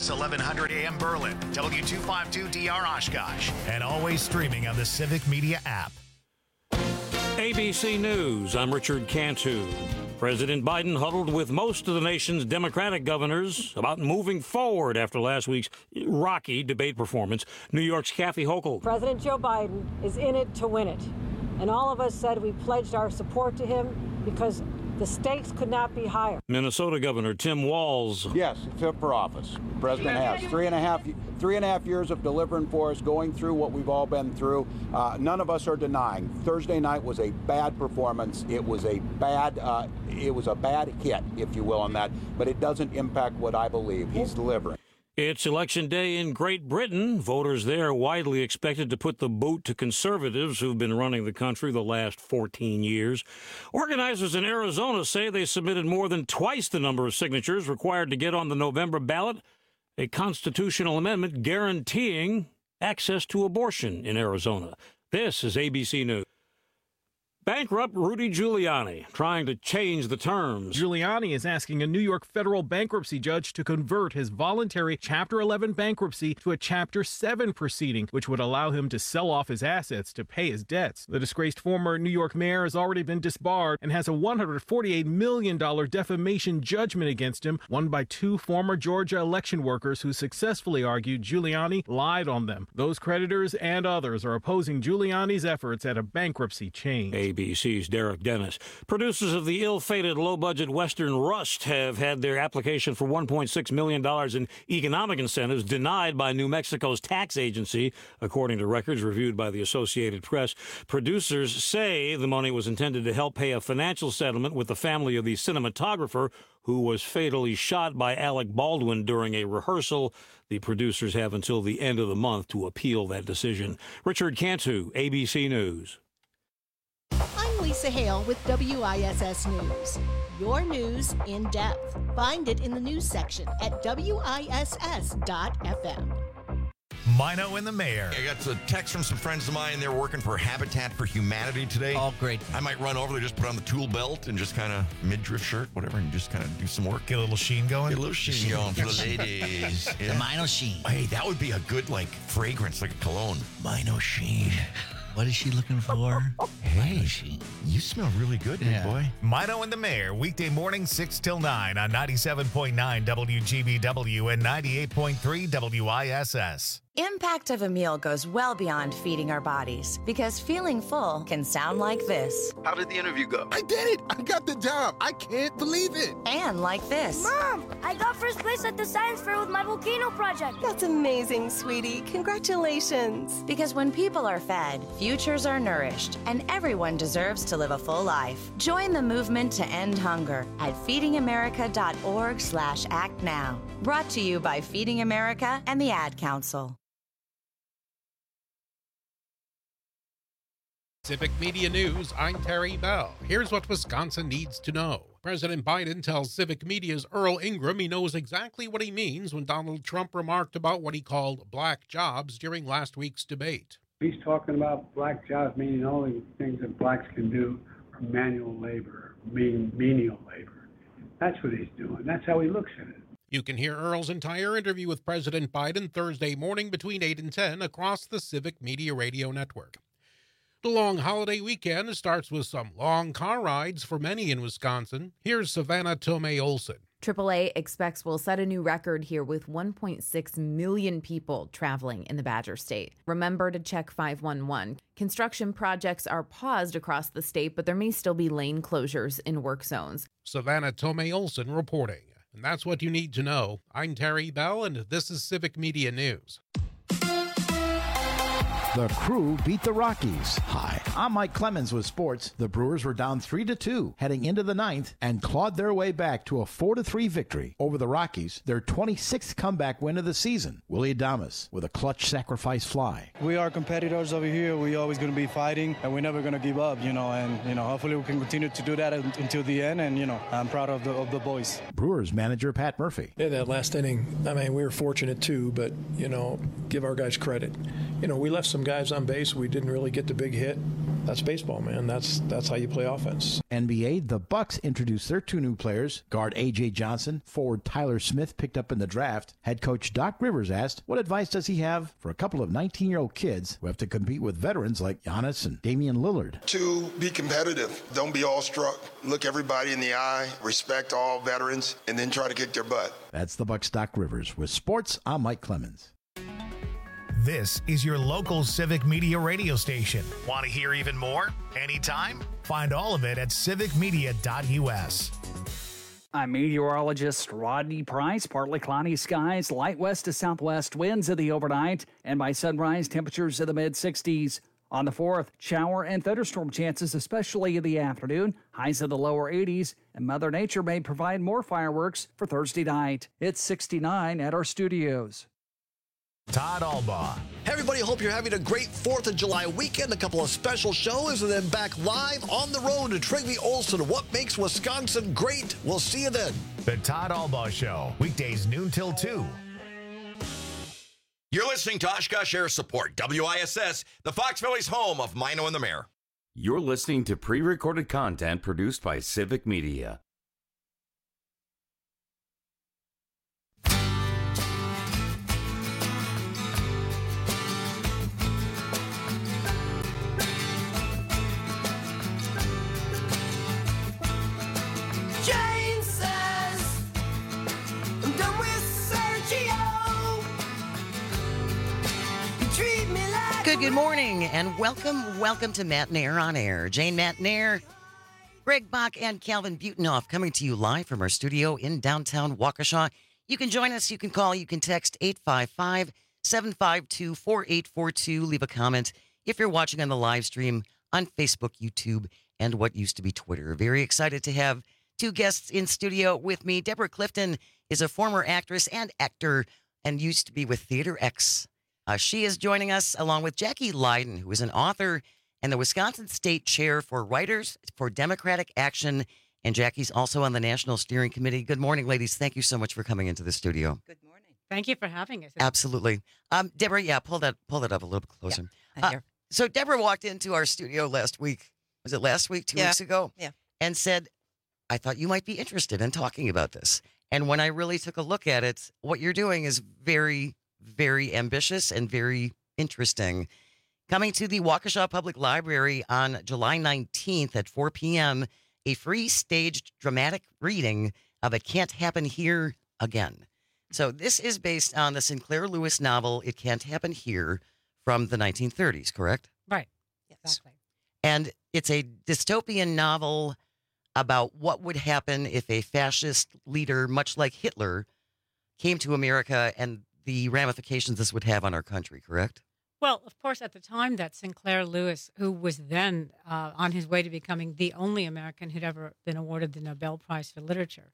KFOX 1100 AM Berlin, W252DR Oshkosh, and always streaming on the Civic Media app. ABC News, I'm Richard Cantu. President Biden huddled with most of the nation's Democratic governors about moving forward after last week's rocky debate performance. New York's Kathy Hochul. President Joe Biden is in it to win it. And all of us said we pledged our support to him because the stakes could not be higher. Minnesota Governor Tim Walz. Yes, fit for office. The president has 3.5 years of delivering for us, going through what we've all been through. None of us are denying. Thursday night was a bad performance. It was a bad hit, if you will, on that. But it doesn't impact what I believe. He's delivering. It's Election Day in Great Britain. Voters there widely expected to put the boot to conservatives who've been running the country the last 14 years. Organizers in Arizona say they submitted more than twice the number of signatures required to get on the November ballot, a constitutional amendment guaranteeing access to abortion in Arizona. This is ABC News. Bankrupt Rudy Giuliani trying to change the terms. Giuliani is asking a New York federal bankruptcy judge to convert his voluntary Chapter 11 bankruptcy to a Chapter 7 proceeding, which would allow him to sell off his assets to pay his debts. The disgraced former New York mayor has already been disbarred and has a $148 million defamation judgment against him, won by two former Georgia election workers who successfully argued Giuliani lied on them. Those creditors and others are opposing Giuliani's efforts at a bankruptcy change. ABC's Derek Dennis. Producers of the ill-fated low-budget Western Rust have had their application for $1.6 million in economic incentives denied by New Mexico's tax agency, according to records reviewed by the Associated Press. Producers say the money was intended to help pay a financial settlement with the family of the cinematographer who was fatally shot by Alec Baldwin during a rehearsal. The producers have until the end of the month to appeal that decision. Richard Cantu, ABC News. I'm Lisa Hale with WISS News. Your news in depth. Find it in the news section at WISS.FM. Mino and the Mayor. I got a text from some friends of mine. They're working for Habitat for Humanity today. Oh, great. I might run over there, just put on the tool belt and just kind of midriff shirt, whatever, and just kind of do some work. Get a little sheen going. Get a little sheen going for the ladies. The Mino Sheen. Hey, that would be a good, fragrance, like a cologne. Mino Sheen. What is she looking for? Hey, you smell really good, big boy. Mino and the Mayor, weekday morning 6 till 9 on 97.9 WGBW and 98.3 WISS. Impact of a meal goes well beyond feeding our bodies, because feeling full can sound like this. How did the interview go? I did it! I got the job! I can't believe it! And like this. Mom, I got first place at the science fair with my volcano project. That's amazing, sweetie. Congratulations. Because when people are fed, futures are nourished, and everyone deserves to live a full life. Join the movement to end hunger at feedingamerica.org/act now. Brought to you by Feeding America and the Ad Council. Civic Media News, I'm Terry Bell. Here's what Wisconsin needs to know. President Biden tells Civic Media's Earl Ingram he knows exactly what he means when Donald Trump remarked about what he called black jobs during last week's debate. He's talking about black jobs, meaning all the things that blacks can do are manual labor, menial labor. That's what he's doing. That's how he looks at it. You can hear Earl's entire interview with President Biden Thursday morning between 8 and 10 across the Civic Media Radio Network. The long holiday weekend starts with some long car rides for many in Wisconsin. Here's Savannah Tomei Olson. AAA expects we'll set a new record here with 1.6 million people traveling in the Badger State. Remember to check 511. Construction projects are paused across the state, but there may still be lane closures in work zones. Savannah Tomei Olson reporting. And that's what you need to know. I'm Terry Bell, and this is Civic Media News. The Crew beat the Rockies. Hi, I'm Mike Clemens with sports. The Brewers were down 3-2 heading into the ninth and clawed their way back to a 4-3 victory over the Rockies, their 26th comeback win of the season. Willie Adames with a clutch sacrifice fly. We are competitors over here. We're always going to be fighting, and we're never going to give up, and hopefully we can continue to do that until the end, and, I'm proud of the boys. Brewers manager Pat Murphy. Yeah, that last inning, we were fortunate too, but, give our guys credit. We left some guys on base. We didn't really get the big hit. That's baseball, man. That's how you play offense. NBA, the Bucks introduced their 2 new players. Guard A.J. Johnson, forward Tyler Smith picked up in the draft. Head coach Doc Rivers asked, what advice does he have for a couple of 19-year-old kids who have to compete with veterans like Giannis and Damian Lillard? To be competitive. Don't be awestruck. Look everybody in the eye. Respect all veterans, and then try to kick their butt. That's the Bucks' Doc Rivers. With sports, I'm Mike Clemens. This is your local Civic Media radio station. Want to hear even more? Anytime? Find all of it at civicmedia.us. I'm meteorologist Rodney Price. Partly cloudy skies, light west to southwest winds in the overnight, and by sunrise, temperatures in the mid-60s. On the 4th, shower and thunderstorm chances, especially in the afternoon, highs in the lower 80s, and Mother Nature may provide more fireworks for Thursday night. It's 69 at our studios. Todd Albaugh. Hey everybody, hope you're having a great 4th of July weekend. A couple of special shows and then back live on the road to Trygve Olsen. What makes Wisconsin great? We'll see you then. The Todd Albaugh Show, weekdays noon till 2. You're listening to Oshkosh Air Support, WISS, the Fox Valley's home of Mino and the Mayor. You're listening to pre-recorded content produced by Civic Media. Jane says, I'm done with Sergio. You treat me like Good morning and welcome to Matt Nair on Air. Jane Matt Nair, Greg Bach, and Calvin Butenhoff coming to you live from our studio in downtown Waukesha. You can join us, you can call, you can text 855-752-4842. Leave a comment if you're watching on the live stream on Facebook, YouTube, and what used to be Twitter. Very excited to have 2 guests in studio with me. Deborah Clifton is a former actress and actor and used to be with Theater X. She is joining us along with Jackie Leiden, who is an author and the Wisconsin State Chair for Writers for Democratic Action. And Jackie's also on the National Steering Committee. Good morning, ladies. Thank you so much for coming into the studio. Good morning. Thank you for having us. Absolutely. Deborah, pull that up a little bit closer. Yeah, so Deborah walked into our studio last week. Was it last week, 2 weeks ago? Yeah. And said, I thought you might be interested in talking about this. And when I really took a look at it, what you're doing is very, very ambitious and very interesting. Coming to the Waukesha Public Library on July 19th at 4 p.m., a free staged dramatic reading of It Can't Happen Here Again. So this is based on the Sinclair Lewis novel, It Can't Happen Here, from the 1930s, correct? Right. Exactly. And it's a dystopian novel about what would happen if a fascist leader, much like Hitler, came to America and the ramifications this would have on our country, correct? Well, of course, at the time that Sinclair Lewis, who was then on his way to becoming the only American who'd ever been awarded the Nobel Prize for Literature,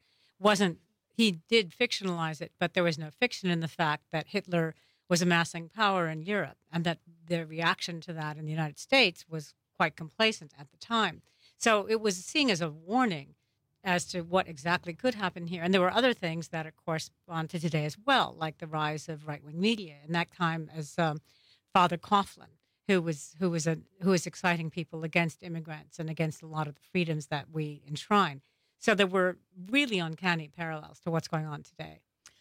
he did fictionalize it, but there was no fiction in the fact that Hitler was amassing power in Europe and that the reaction to that in the United States was quite complacent at the time. So it was seen as a warning as to what exactly could happen here. And there were other things that correspond to today as well, like the rise of right-wing media. In that time, as Father Coughlin, who was exciting people against immigrants and against a lot of the freedoms that we enshrine. So there were really uncanny parallels to what's going on today.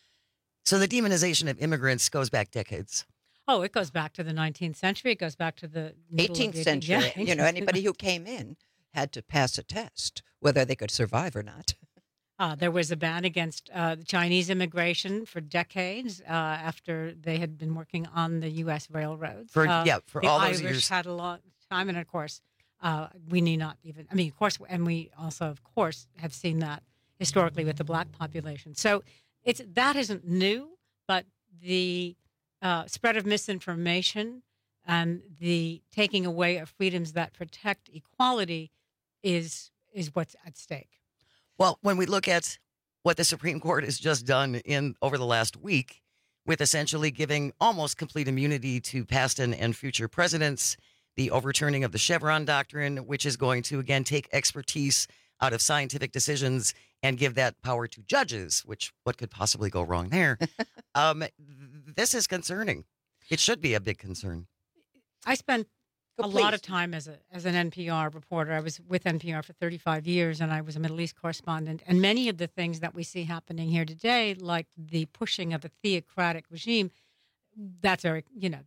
So the demonization of immigrants goes back decades. Oh, it goes back to the 19th century. It goes back to the 18th century. Yeah, you know, anybody who came in had to pass a test, whether they could survive or not. There was a ban against Chinese immigration for decades after they had been working on the U.S. railroads. For all those years. The Irish had a long time, and of course, we need not even. I mean, of course, and we also, of course, have seen that historically with the black population. So that isn't new, but the spread of misinformation and the taking away of freedoms that protect equality is what's at stake. Well, when we look at what the Supreme Court has just done over the last week, with essentially giving almost complete immunity to past and future presidents, the overturning of the Chevron doctrine, which is going to, again, take expertise out of scientific decisions and give that power to judges, which what could possibly go wrong there? This is concerning. It should be a big concern. I spent a lot of time as an NPR reporter. I was with NPR for 35 years, and I was a Middle East correspondent. And many of the things that we see happening here today, like the pushing of a theocratic regime, that's very,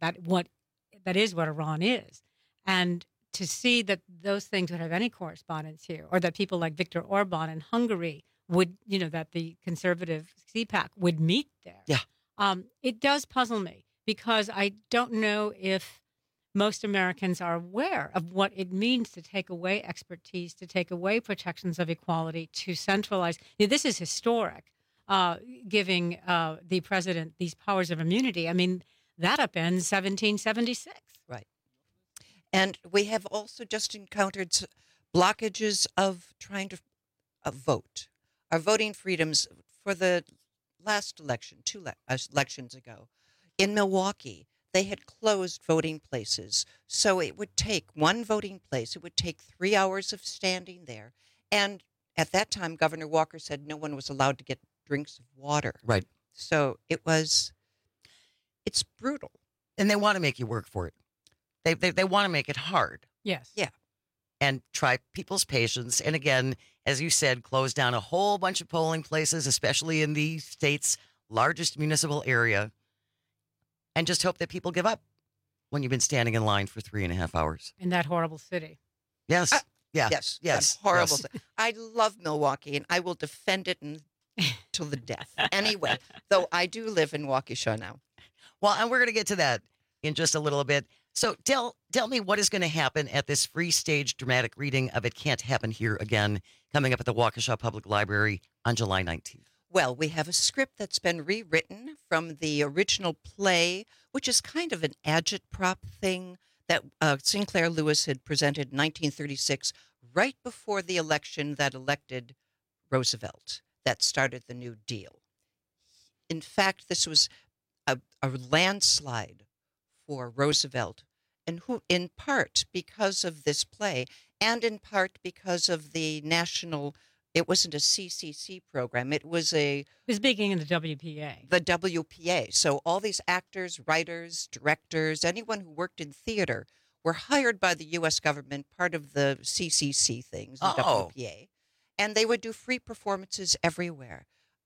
that is what Iran is. And to see that those things would have any correspondence here, or that people like Viktor Orban in Hungary would, that the conservative CPAC would meet there. Yeah. It does puzzle me, because I don't know if most Americans are aware of what it means to take away expertise, to take away protections of equality, to centralize. This is historic, giving the president these powers of immunity. I mean, that upends 1776. Right. And we have also just encountered blockages of trying to vote. Our voting freedoms for the last election, two elections ago, in Milwaukee, they had closed voting places. So it would take one voting place. It would take 3 hours of standing there. And at that time, Governor Walker said no one was allowed to get drinks of water. Right. So it's brutal. And they want to make you work for it. They want to make it hard. Yes. Yeah. And try people's patience. And again, as you said, close down a whole bunch of polling places, especially in the state's largest municipal area. And just hope that people give up when you've been standing in line for 3.5 hours. In that horrible city. Yes. Yes. Horrible. Yes. I love Milwaukee, and I will defend it till the death. Anyway, though I do live in Waukesha now. Well, and we're going to get to that in just a little bit. So tell me what is going to happen at this free stage dramatic reading of It Can't Happen Here Again, coming up at the Waukesha Public Library on July 19th. Well, we have a script that's been rewritten from the original play, which is kind of an agitprop thing that Sinclair Lewis had presented in 1936, right before the election that elected Roosevelt, that started the New Deal. In fact, this was a landslide for Roosevelt, and who, in part because of this play, and in part because of the national. It wasn't a CCC program. It was beginning in the WPA. The WPA. So all these actors, writers, directors, anyone who worked in theater were hired by the U.S. government, part of the CCC things, the WPA. And they would do free performances everywhere.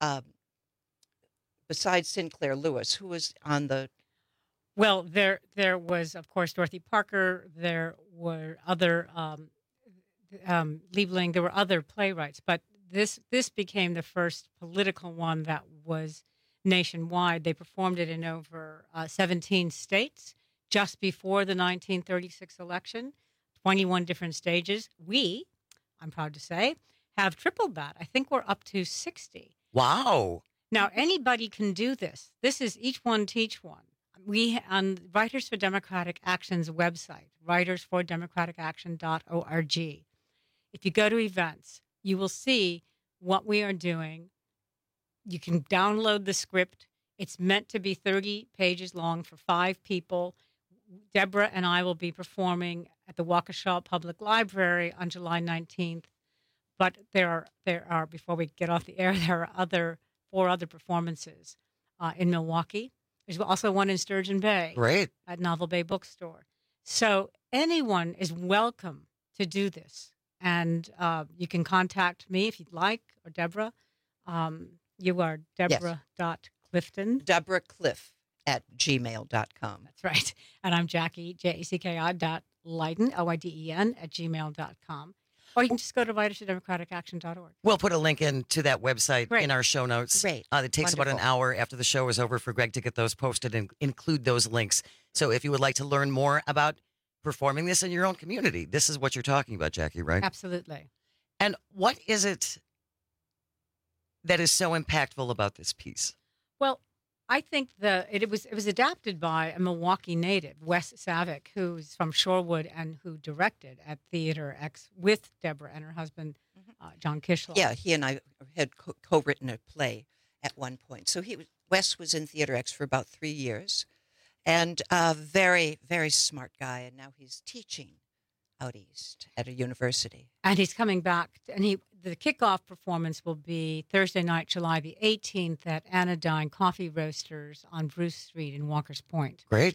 Besides Sinclair Lewis, who was on the... Well, there was, of course, Dorothy Parker. There were other... Liebling, there were other playwrights, but this became the first political one that was nationwide. They performed it in over 17 states just before the 1936 election, 21 different stages. I'm proud to say, have tripled that. I think we're up to 60. Wow. Now, anybody can do this. This is each one teach one. We, on Writers for Democratic Action's website, writersfordemocraticaction.org, if you go to events, you will see what we are doing. You can download the script. It's meant to be 30 pages long for 5 people. Deborah and I will be performing at the Waukesha Public Library on July 19th. But there are before we get off the air, there are 4 other performances in Milwaukee. There's also one in Sturgeon Bay. Great. At Novel Bay Bookstore. So anyone is welcome to do this. And you can contact me if you'd like, or Deborah. You are Deborah.Clifton. Deborah Cliff at gmail.com. That's right. And I'm Jackie, JACKI.Leiden, Leiden, at gmail.com. Or you can just go to writersfordemocraticaction.org. We'll put a link into that website in our show notes. Great. It takes about an hour after the show is over for Greg to get those posted and include those links. So if you would like to learn more about performing this in your own community, this is what you're talking about, Jackie, right? Absolutely. And what is it that is so impactful about this piece? Well, I think it was adapted by a Milwaukee native, Wes Savick, who's from Shorewood and who directed at Theater X with Deborah and her husband, John Kishla. Yeah, he and I had co-written a play at one point. So Wes was in Theater X for about 3 years, and a very, very smart guy. And now he's teaching out east at a university. And he's coming back, and the kickoff performance will be Thursday night, July the 18th at Anodyne Coffee Roasters on Bruce Street in Walker's Point. Great.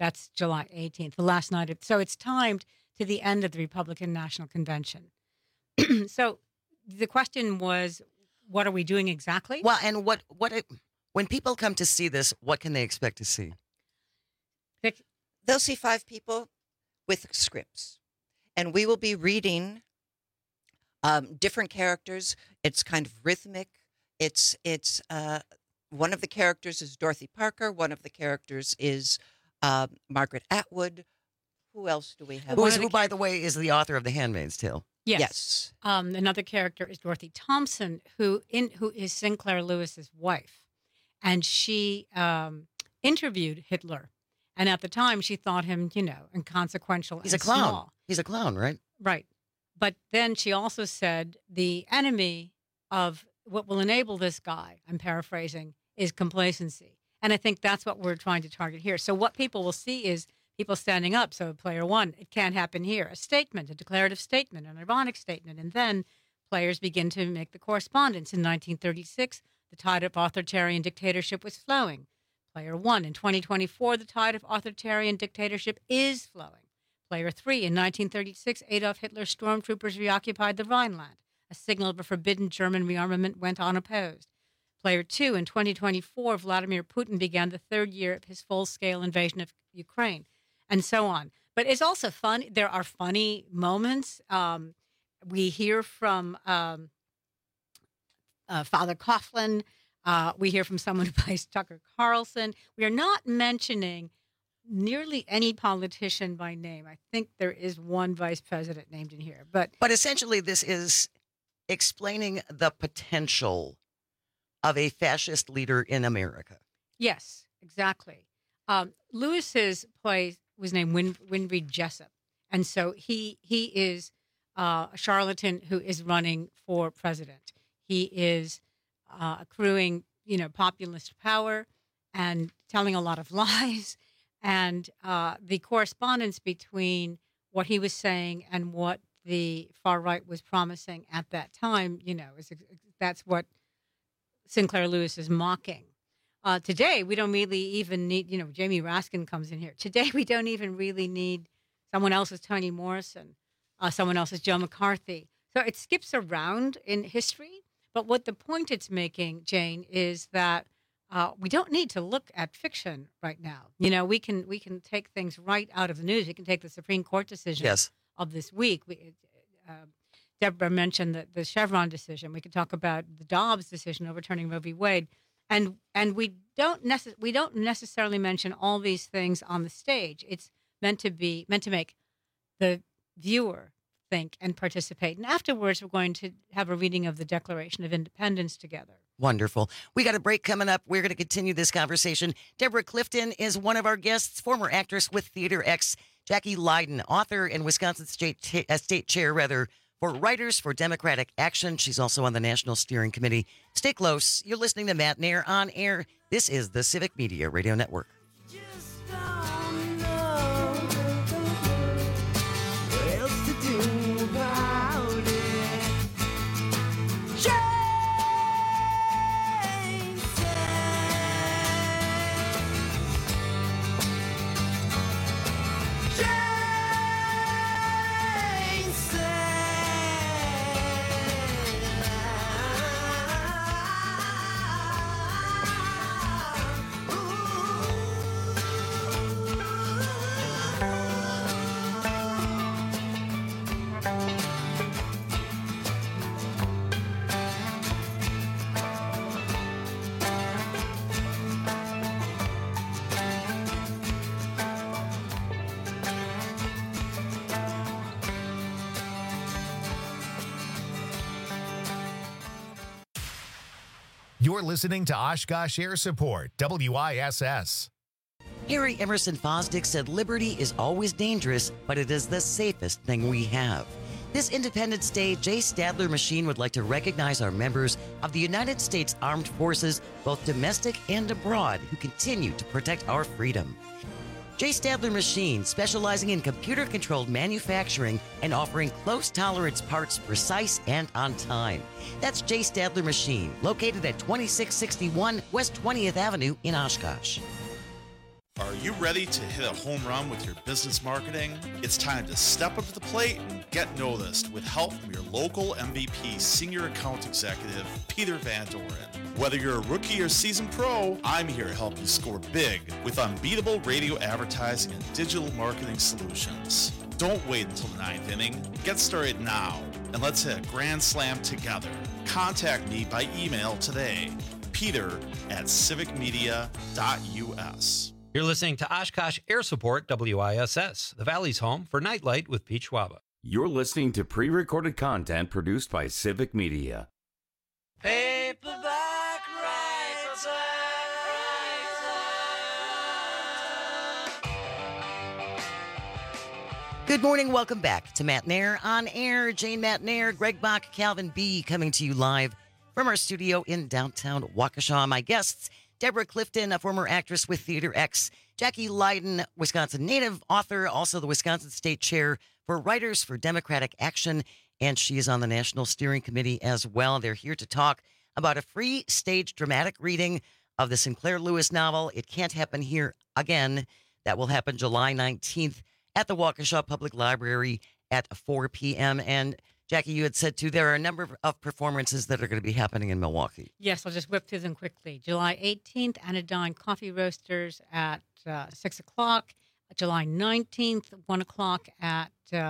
That's July 18th, the last night. So it's timed to the end of the Republican National Convention. So the question was, what are we doing exactly? Well, and when people come to see this, what can they expect to see? They'll see 5 people with scripts, and we will be reading different characters. It's kind of rhythmic. It's one of the characters is Dorothy Parker. One of the characters is Margaret Atwood. Who else do we have? Who, by the way, is the author of The Handmaid's Tale. Yes. Another character is Dorothy Thompson, who is Sinclair Lewis's wife, and she interviewed Hitler, and at the time she thought him, inconsequential. He's and a clown. small. He's a clown, right? Right. But then she also said the enemy of what will enable this guy, I'm paraphrasing, is complacency, and I think that's what we're trying to target here. So what people will see is people standing up. So player 1, it can't happen here. A statement, a declarative statement, an ironic statement. And then players begin to make the correspondence. In 1936, the tide of authoritarian dictatorship was flowing. Player 1, in 2024, the tide of authoritarian dictatorship is flowing. Player 3, in 1936, Adolf Hitler's stormtroopers reoccupied the Rhineland. A signal of a forbidden German rearmament went unopposed. Player 2, in 2024, Vladimir Putin began the 3rd year of his full-scale invasion of Ukraine. And so on. But it's also fun. There are funny moments. We hear from Father Coughlin. We hear from someone who plays Tucker Carlson. We are not mentioning nearly any politician by name. I think there is one vice president named in here. But essentially this is explaining the potential of a fascist leader in America. Yes, exactly. Lewis's play was named Winfried Jessup. And so he is a charlatan who is running for president. He is accruing, populist power and telling a lot of lies. And the correspondence between what he was saying and what the far right was promising at that time, that's what Sinclair Lewis is mocking. Today, we don't really even need, Jamie Raskin comes in here. Today, we don't even really need someone else's Toni Morrison, someone else's Joe McCarthy. So it skips around in history. But what the point it's making, Jane, is that we don't need to look at fiction right now. We can take things right out of the news. We can take the Supreme Court decision of this week. Deborah mentioned the Chevron decision. We could talk about the Dobbs decision overturning Roe v. Wade. And we don't necessarily mention all these things on the stage. It's meant to make the viewer think and participate. And afterwards, we're going to have a reading of the Declaration of Independence together. Wonderful. We got a break coming up. We're going to continue this conversation. Deborah Clifton is one of our guests, former actress with Theater X. Jackie Leiden, author and Wisconsin State Chair for Writers for Democratic Action. She's also on the National Steering Committee. Stay close. You're listening to Matt Nair on air. This is the Civic Media Radio Network. You're listening to Oshkosh Air Support, WISS. Harry Emerson Fosdick said, "Liberty is always dangerous, but it is the safest thing we have." This Independence Day, Jay Stadler Machine would like to recognize our members of the United States Armed Forces, both domestic and abroad, who continue to protect our freedom. Jay Stadler Machine, specializing in computer-controlled manufacturing and offering close-tolerance parts, precise and on time. That's Jay Stadler Machine, located at 2661 West 20th Avenue in Oshkosh. Are you ready to hit a home run with your business marketing? It's time to step up to the plate and get noticed with help from your local MVP Senior Account Executive, Peter Van Doren. Whether you're a rookie or seasoned pro, I'm here to help you score big with unbeatable radio advertising and digital marketing solutions. Don't wait until the ninth inning. Get started now, and let's hit a grand slam together. Contact me by email today, peter@civicmedia.us. You're listening to Oshkosh Air Support WISS, the Valley's home for Nightlight with Pete Schwaba. You're listening to pre-recorded content produced by Civic Media. Paperback writer. Good morning. Welcome back to Matt Nair on Air. Jane Matt Nair, Greg Bach, Calvin B. coming to you live from our studio in downtown Waukesha. My guests, Deborah Clifton, a former actress with Theater X, Jackie Leiden, Wisconsin native, author, also the Wisconsin State Chair for Writers for Democratic Action, and she is on the National Steering Committee as well. They're here to talk about a free stage dramatic reading of the Sinclair Lewis novel, It Can't Happen Here Again. That will happen July 19th at the Waukesha Public Library at 4 p.m. And Jackie, you had said, too, there are a number of performances that are going to be happening in Milwaukee. Yes, I'll just whip through them quickly. July 18th, Anodyne Coffee Roasters at 6 o'clock. July 19th, 1 o'clock at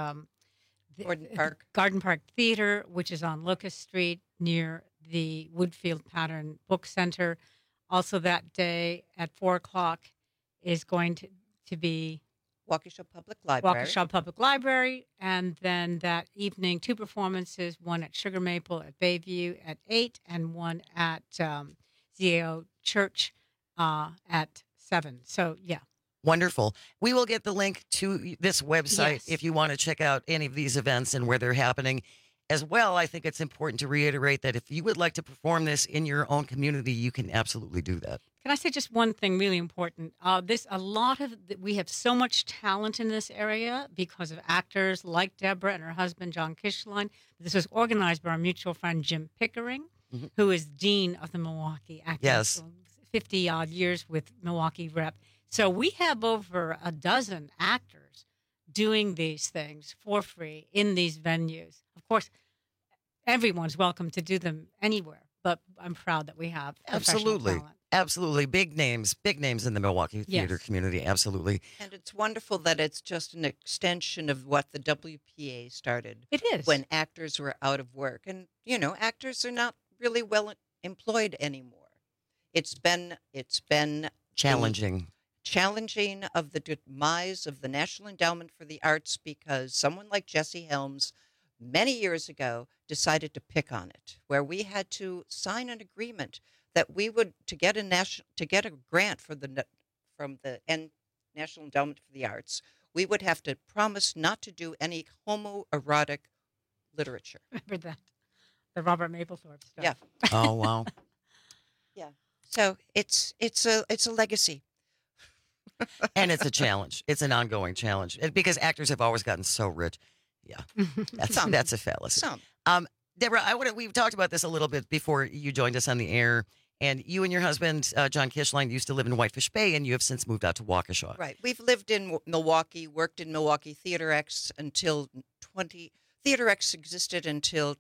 Garden Park Theater, which is on Locust Street near the Woodfield Pattern Book Center. Also that day at 4 o'clock is going to be Waukesha Public Library. Waukesha Public Library. And then that evening, 2 performances, one at Sugar Maple at Bayview at 8 and one at ZAO Church at 7. So, yeah. Wonderful. We will get the link to this website if you want to check out any of these events and where they're happening. As well, I think it's important to reiterate that if you would like to perform this in your own community, you can absolutely do that. Can I say just one thing really important? We have so much talent in this area because of actors like Deborah and her husband, John Kishline. This was organized by our mutual friend, Jim Pickering, who is dean of the Milwaukee Actors. 50-odd years with Milwaukee Rep. So we have over a dozen actors doing these things for free in these venues. Of course, everyone's welcome to do them anywhere, but I'm proud that we have Absolutely. talent. Absolutely. Big names in the Milwaukee theater community. Absolutely. And it's wonderful that it's just an extension of what the WPA started. It is. When actors were out of work. And, actors are not really well employed anymore. It's been challenging of the demise of the National Endowment for the Arts because someone like Jesse Helms many years ago decided to pick on it, where we had to sign an agreement that we would to get a grant from the National Endowment for the Arts, we would have to promise not to do any homoerotic literature. Remember that, the Robert Mapplethorpe stuff. Yeah. Oh wow. Yeah. So it's a legacy. And it's a challenge. It's an ongoing challenge because actors have always gotten so rich. Yeah, that's a fallacy. Deborah, we've talked about this a little bit before you joined us on the air. And you and your husband, John Kishline, used to live in Whitefish Bay, and you have since moved out to Waukesha. Right. We've lived in Milwaukee, worked in Milwaukee Theater X until Theater X existed until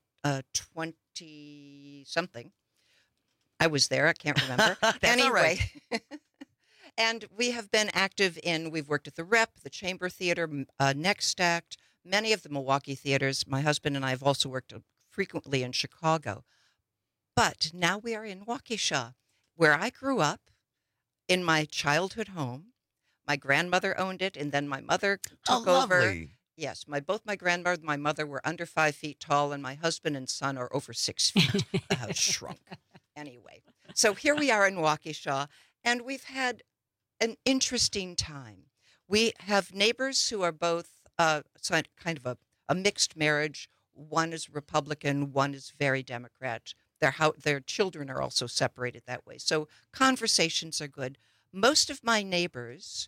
20-something. I was there. I can't remember. Anyway. All right. And we have been active we've worked at the Rep, the Chamber Theater, Next Act, many of the Milwaukee theaters. My husband and I have also worked frequently in Chicago. But now we are in Waukesha, where I grew up in my childhood home. My grandmother owned it, and then my mother took over. Lovely. Yes, both my grandmother and my mother were under 5 feet tall, and my husband and son are over 6 feet. The house shrunk. Anyway, so here we are in Waukesha, and we've had an interesting time. We have neighbors who are both kind of a mixed marriage. One is Republican, one is very Democrat. Their children are also separated that way. So conversations are good. Most of my neighbors,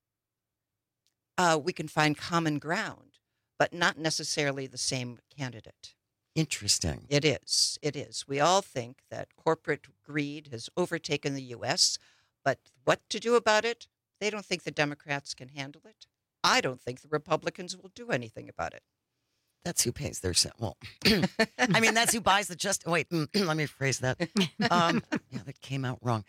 we can find common ground, but not necessarily the same candidate. Interesting. It is. It is. We all think that corporate greed has overtaken the U.S., but what to do about it, They don't think the Democrats can handle it. I don't think the Republicans will do anything about it. That's who pays their well. I mean, that's who buys the wait, let me phrase that. Yeah, that came out wrong.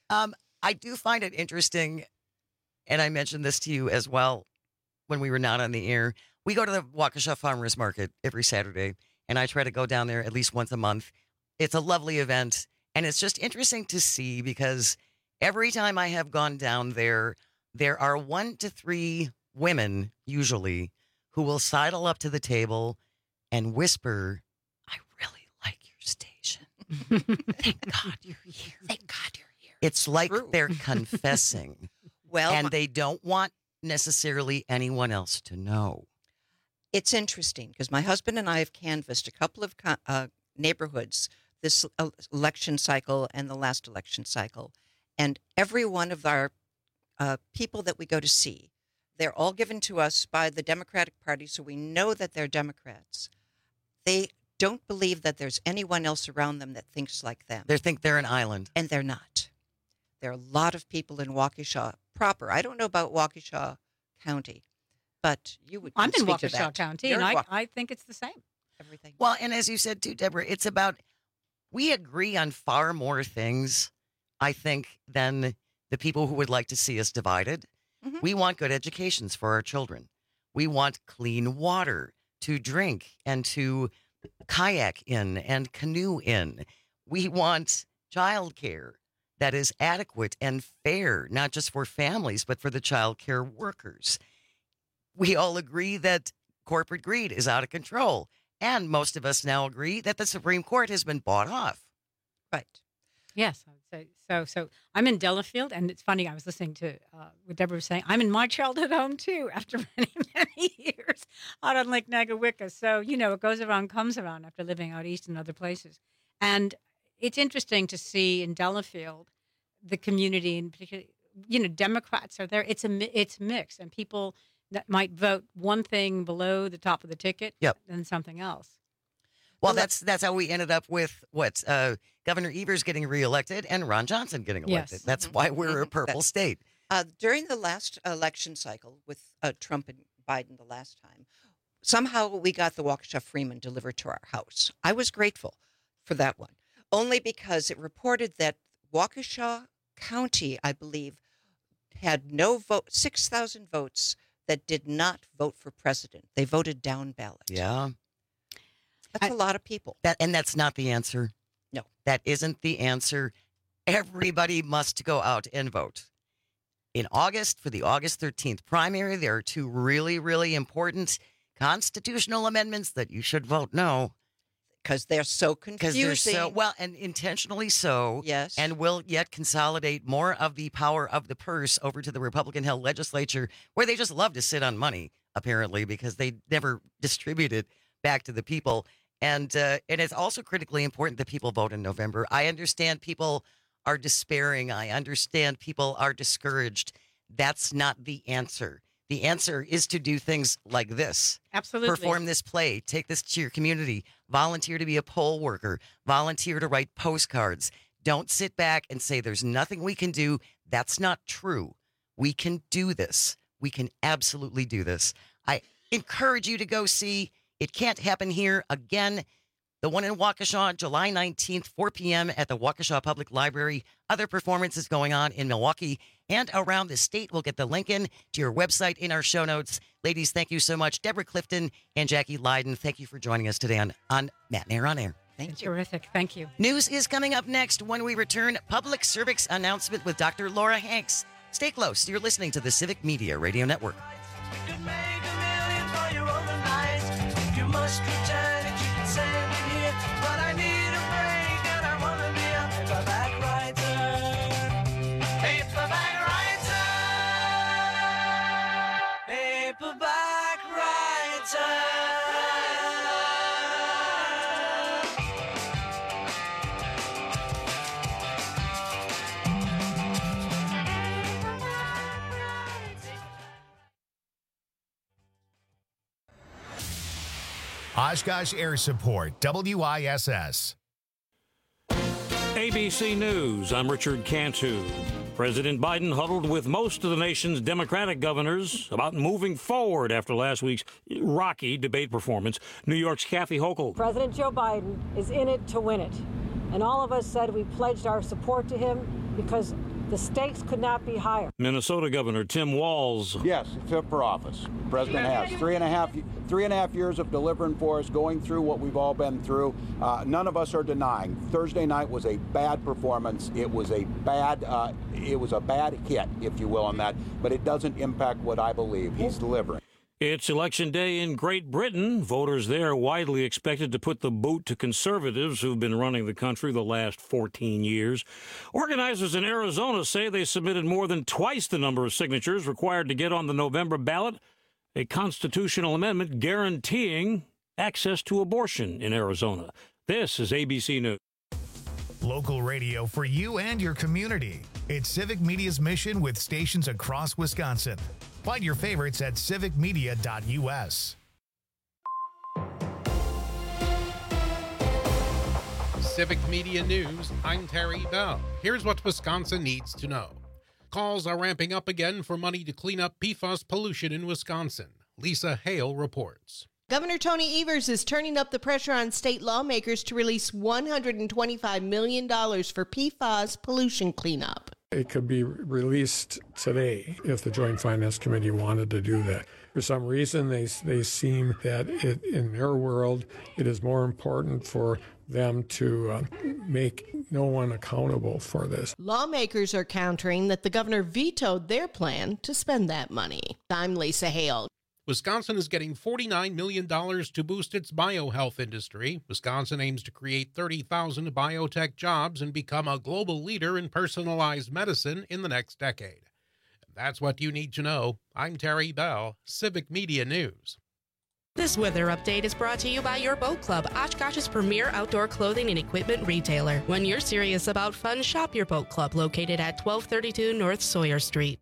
I do find it interesting, and I mentioned this to you as well when we were not on the air. We go to the Waukesha Farmers Market every Saturday, and I try to go down there at least once a month. It's a lovely event, and it's just interesting to see because every time I have gone down there, there are 1 to 3 women, usually, who will sidle up to the table and whisper, "I really like your station. Thank God you're here. Thank God you're here." It's like they're confessing. And they don't want necessarily anyone else to know. It's interesting because my husband and I have canvassed a couple of neighborhoods this election cycle and the last election cycle. And every one of our people that we go to see, they're all given to us by the Democratic Party, so we know that they're Democrats. They don't believe that there's anyone else around them that thinks like them. They think they're an island. And they're not. There are a lot of people in Waukesha proper. I don't know about Waukesha County, but you would I'm in speak to Waukesha that. County, You're and in I think it's the same. Everything. Well, and as you said too, Deborah, it's about, we agree on far more things, I think, than the people who would like to see us divided. Mm-hmm. We want good educations for our children. We want clean water to drink and to kayak in and canoe in. We want childcare that is adequate and fair, not just for families, but for the childcare workers. We all agree that corporate greed is out of control. And most of us now agree that the Supreme Court has been bought off. Right. Yes, I would say so. So I'm in Delafield, and it's funny. I was listening to what Deborah was saying. I'm in my childhood home too, after many, many years out on Lake Nagawicca. So it goes around, comes around after living out east and other places. And it's interesting to see in Delafield the community, in particular, Democrats are there. It's mixed, and people that might vote one thing below the top of the ticket, than something else. Well, that's how we ended up with Governor Evers getting reelected and Ron Johnson getting elected. Yes. That's why we're a purple state. During the last election cycle with Trump and Biden the last time, somehow we got the Waukesha Freeman delivered to our house. I was grateful for that one, only because it reported that Waukesha County, I believe, had no vote, 6,000 votes that did not vote for president. They voted down ballot. Yeah. That's a lot of people. And that's not the answer. No. That isn't the answer. Everybody must go out and vote. In August, for the August 13th primary, there are 2 really, really important constitutional amendments that you should vote no. Because they're so confusing. Because they're so, well, and intentionally so. Yes. And will yet consolidate more of the power of the purse over to the Republican-held legislature, where they just love to sit on money, apparently, because they never distribute it back to the people. And it's also critically important that people vote in November. I understand people are despairing. I understand people are discouraged. That's not the answer. The answer is to do things like this. Absolutely. Perform this play. Take this to your community. Volunteer to be a poll worker. Volunteer to write postcards. Don't sit back and say there's nothing we can do. That's not true. We can do this. We can absolutely do this. I encourage you to go see It Can't Happen Here again. The one in Waukesha, July 19th, 4 p.m. at the Waukesha Public Library. Other performances going on in Milwaukee and around the state. We'll get the link in to your website in our show notes. Ladies, thank you so much. Deborah Clifton and Jackie Leiden, thank you for joining us today on Matinee on Air. Thank you. Terrific. Thank you. News is coming up next when we return. Public service announcement with Dr. Laura Hanks. Stay close. You're listening to the Civic Media Radio Network. You must return it, you can send it here. But I need a break and I wanna be a paperback writer. Paperback writer. Paperback writer. Oshkosh Air Support, WISS. ABC News, I'm Richard Cantu. President Biden huddled with most of the nation's Democratic governors about moving forward after last week's rocky debate performance. New York's Kathy Hochul. President Joe Biden is in it to win it. And all of us said we pledged our support to him because the stakes could not be higher. Minnesota Governor Tim Walz. Yes, fit for office. The president has three and a half years of delivering for us, going through what we've all been through. None of us are denying. Thursday night was a bad performance. It was a bad hit, if you will, on that. But it doesn't impact what I believe he's delivering. It's Election Day in Great Britain. Voters there widely expected to put the boot to conservatives who've been running the country the last 14 years. Organizers in Arizona say they submitted more than twice the number of signatures required to get on the November ballot, a constitutional amendment guaranteeing access to abortion in Arizona. This is ABC News. Local radio for you and your community. It's Civic Media's mission with stations across Wisconsin. Find your favorites at civicmedia.us. Civic Media News, I'm Terry Bell. Here's what Wisconsin needs to know. Calls are ramping up again for money to clean up PFAS pollution in Wisconsin. Lisa Hale reports. Governor Tony Evers is turning up the pressure on state lawmakers to release $125 million for PFAS pollution cleanup. It could be released today if the Joint Finance Committee wanted to do that. For some reason, they seem that in their world, it is more important for them to make no one accountable for this. Lawmakers are countering that the governor vetoed their plan to spend that money. I'm Lisa Hale. Wisconsin is getting $49 million to boost its biohealth industry. Wisconsin aims to create 30,000 biotech jobs and become a global leader in personalized medicine in the next decade. That's what you need to know. I'm Terry Bell, Civic Media News. This weather update is brought to you by your Boat Club, Oshkosh's premier outdoor clothing and equipment retailer. When you're serious about fun, shop your Boat Club, located at 1232 North Sawyer Street.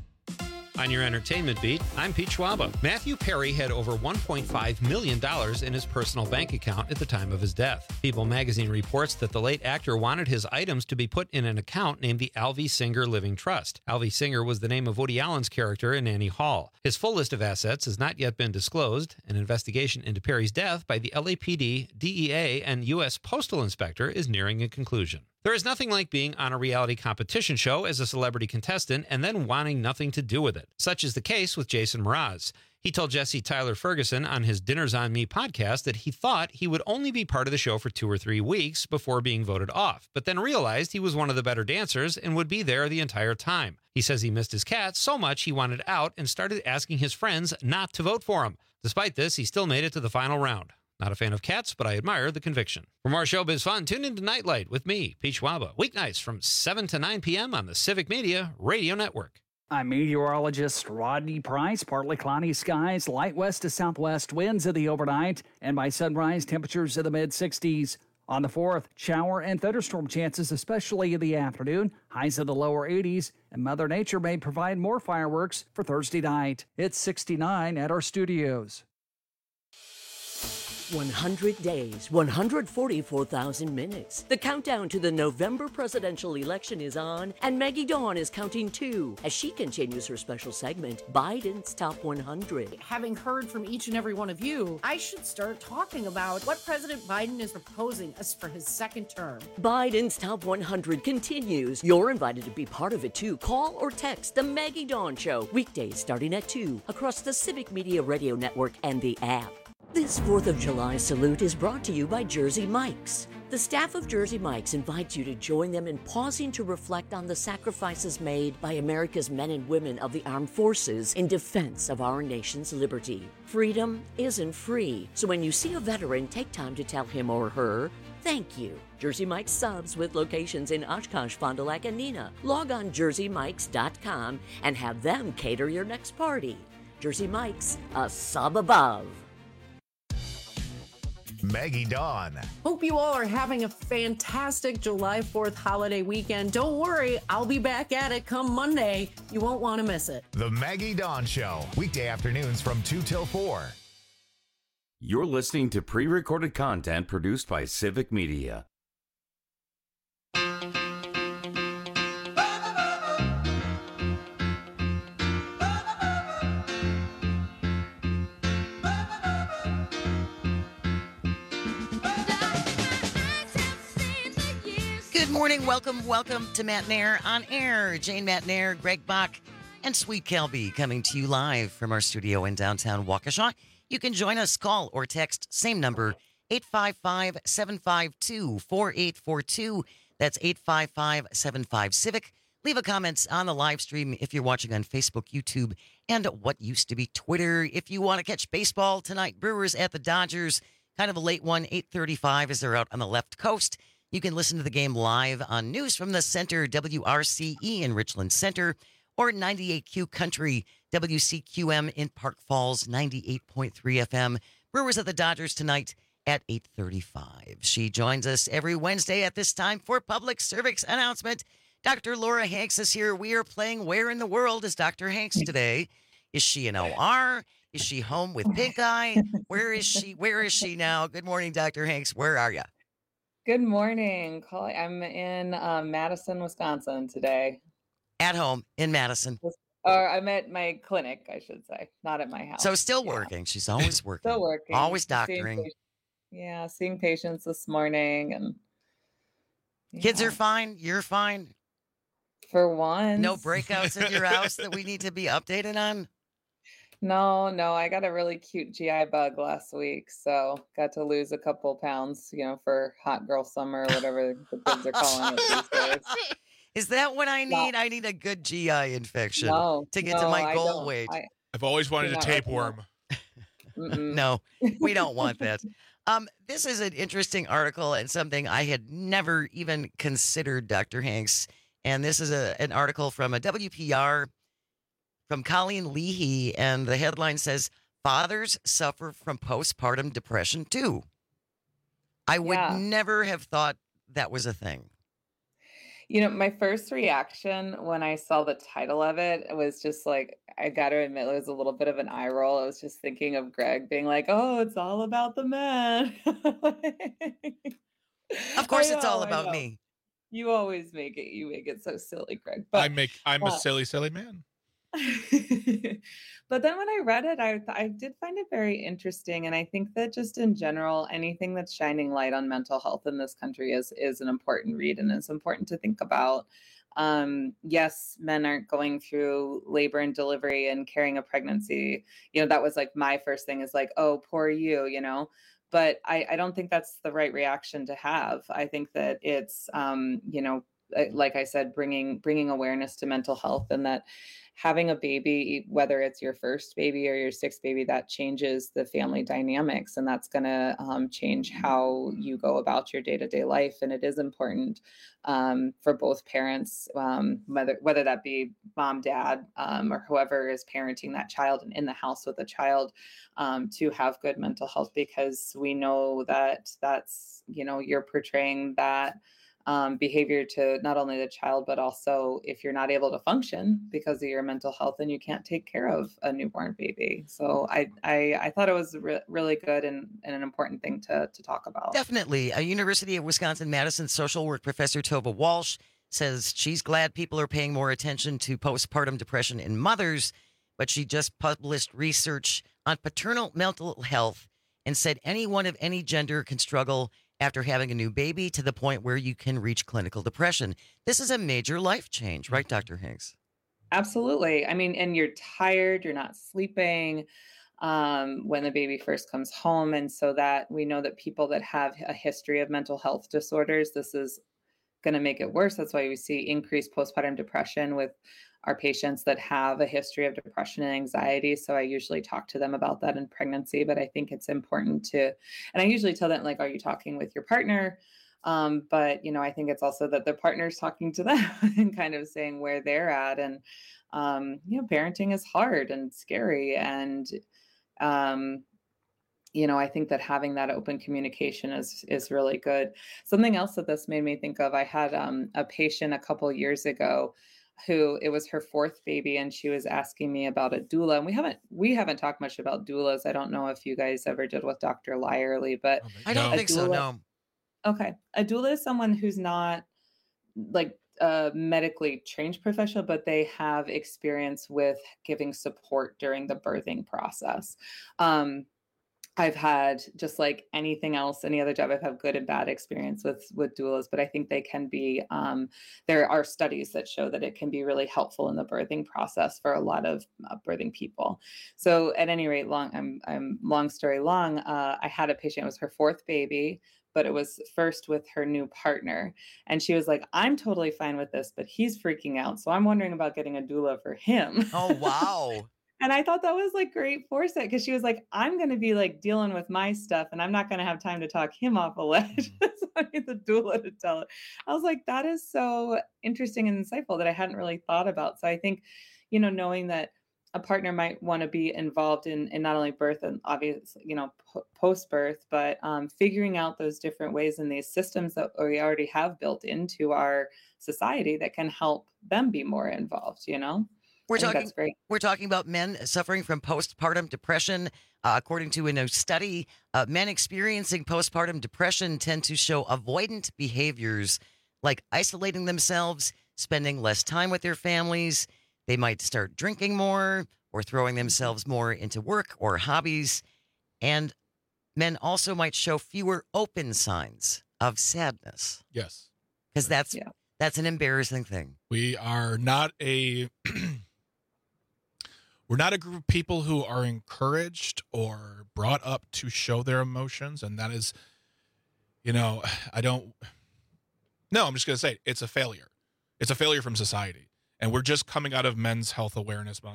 On your entertainment beat, I'm Pete Schwaba. Matthew Perry had over $1.5 million in his personal bank account at the time of his death. People magazine reports that the late actor wanted his items to be put in an account named the Alvy Singer Living Trust. Alvy Singer was the name of Woody Allen's character in Annie Hall. His full list of assets has not yet been disclosed. An investigation into Perry's death by the LAPD, DEA, and U.S. Postal Inspector is nearing a conclusion. There is nothing like being on a reality competition show as a celebrity contestant and then wanting nothing to do with it. Such is the case with Jason Mraz. He told Jesse Tyler Ferguson on his Dinners on Me podcast that he thought he would only be part of the show for 2 or 3 weeks before being voted off, but then realized he was one of the better dancers and would be there the entire time. He says he missed his cat so much he wanted out and started asking his friends not to vote for him. Despite this, he still made it to the final round. Not a fan of cats, but I admire the conviction. For more showbiz fun, tune into Nightlight with me, Pete Schwaba, weeknights from 7 to 9 p.m. on the Civic Media Radio Network. I'm meteorologist Rodney Price. Partly cloudy skies, light west to southwest winds in the overnight, and by sunrise, temperatures in the mid-60s. On the 4th, shower and thunderstorm chances, especially in the afternoon, highs in the lower 80s, and Mother Nature may provide more fireworks for Thursday night. It's 69 at our studios. 100 days, 144,000 minutes. The countdown to the November presidential election is on, and Maggie Dawn is counting too as she continues her special segment, Biden's Top 100. Having heard from each and every one of you, I should start talking about what President Biden is proposing us for his second term. Biden's Top 100 continues. You're invited to be part of it too. Call or text The Maggie Dawn Show, weekdays starting at 2 across the Civic Media Radio Network and the app. This 4th of July salute is brought to you by Jersey Mike's. The staff of Jersey Mike's invites you to join them in pausing to reflect on the sacrifices made by America's men and women of the armed forces in defense of our nation's liberty. Freedom isn't free, so when you see a veteran, take time to tell him or her, thank you. Jersey Mike's subs with locations in Oshkosh, Fond du Lac, and Neenah. Log on jerseymikes.com and have them cater your next party. Jersey Mike's, a sub above. Maggie Dawn. Hope you all are having a fantastic July 4th holiday weekend. Don't worry, I'll be back at it come Monday. You won't want to miss it. The Maggie Dawn Show, weekday afternoons from 2 till 4. You're listening to pre-recorded content produced by Civic Media. morning. Welcome to Matt Nair on Air. Jane Matt Nair, Greg Bach, and Sweet Kelby coming to you live from our studio in downtown Waukesha. You can join us, call or text, same number, 855-752-4842. That's 855-75-CIVIC. Leave a comment on the live stream if you're watching on Facebook, YouTube, and what used to be Twitter. If you want to catch baseball tonight, Brewers at the Dodgers, kind of a late one, 8:35 as they're out on the left coast. You can listen to the game live on News from the Center, WRCE in Richland Center, or 98Q Country, WCQM in Park Falls, 98.3 FM. Brewers at the Dodgers tonight at 8:35. She joins us every Wednesday at this time for public service announcement. Dr. Laura Hanks is here. We are playing Where in the World is Dr. Hanks today? Is she in OR? Is she home with pink eye? Where is she? Where is she now? Good morning, Dr. Hanks. Where are you? Good morning. I'm in Madison, Wisconsin today. At home in Madison. Or I'm at my clinic, I should say, not at my house. So still working. She's always working. Still working. Always doctoring. Seeing patients this morning. And kids are fine. You're fine. For once. No breakouts in your house that we need to be updated on? No. I got a really cute GI bug last week, so got to lose a couple pounds, for hot girl summer or whatever the kids are calling it these days. Is that what I need? No. I need a good GI infection to get to my goal weight. I've always wanted a tapeworm. No, we don't want that. This is an interesting article and something I had never even considered, Dr. Hanks. And this is an article from a WPR from Colleen Leahy, and the headline says, fathers suffer from postpartum depression too. I would never have thought that was a thing. My first reaction when I saw the title of it was just like, I got to admit, it was a little bit of an eye roll. I was just thinking of Greg being like, oh, it's all about the men. Of course, it's all about me. You always make it so silly, Greg. But I'm a silly man. But then when I read it, I did find it very interesting. And I think that just in general, anything that's shining light on mental health in this country is an important read, and it's important to think about. Yes, men aren't going through labor and delivery and carrying a pregnancy. That was like my first thing is like, oh, poor you, But I don't think that's the right reaction to have. I think that it's, like I said, bringing awareness to mental health, and that having a baby, whether it's your first baby or your sixth baby, that changes the family dynamics, and that's going to change how you go about your day-to-day life. And it is important for both parents, whether that be mom, dad, or whoever is parenting that child and in the house with a child, to have good mental health, because we know that that's, you're portraying that behavior to not only the child, but also if you're not able to function because of your mental health, then you can't take care of a newborn baby. So I thought it was really good and an important thing to talk about. Definitely. A University of Wisconsin-Madison social work professor, Tova Walsh, says she's glad people are paying more attention to postpartum depression in mothers, but she just published research on paternal mental health and said anyone of any gender can struggle after having a new baby to the point where you can reach clinical depression. This is a major life change, right, Dr. Hanks? Absolutely. I mean, and you're tired, you're not sleeping when the baby first comes home. And so that we know that people that have a history of mental health disorders, this is going to make it worse. That's why we see increased postpartum depression with our patients that have a history of depression and anxiety. So I usually talk to them about that in pregnancy, but I think it's important and I usually tell them, like, are you talking with your partner? But, I think it's also that their partner's talking to them and kind of saying where they're at. And, parenting is hard and scary. And, I think that having that open communication is really good. Something else that this made me think of, I had a patient a couple years ago who it was her fourth baby, and she was asking me about a doula. And we haven't talked much about doulas. I don't know if you guys ever did with Dr. Lyerly, but I don't think so. No. Okay. A doula is someone who's not like a medically trained professional, but they have experience with giving support during the birthing process. I've had, just like anything else, any other job, I've had good and bad experience with doulas, but I think they can be, there are studies that show that it can be really helpful in the birthing process for a lot of birthing people. So at any rate, long story long, I had a patient, it was her fourth baby, but it was first with her new partner. And she was like, I'm totally fine with this, but he's freaking out. So I'm wondering about getting a doula for him. Oh, wow. And I thought that was like great foresight, because she was like, I'm going to be like dealing with my stuff and I'm not going to have time to talk him off a ledge. So I need the doula to tell it. I was like, that is so interesting and insightful that I hadn't really thought about. So I think, knowing that a partner might want to be involved in not only birth and obviously, post-birth, but figuring out those different ways in these systems that we already have built into our society that can help them be more involved, We're talking about men suffering from postpartum depression. According to a new study, men experiencing postpartum depression tend to show avoidant behaviors like isolating themselves, spending less time with their families. They might start drinking more or throwing themselves more into work or hobbies. And men also might show fewer open signs of sadness. Yes. Because that's an embarrassing thing. We are not we're not a group of people who are encouraged or brought up to show their emotions. And that is, I'm just going to say it's a failure. It's a failure from society. And we're just coming out of Men's Mental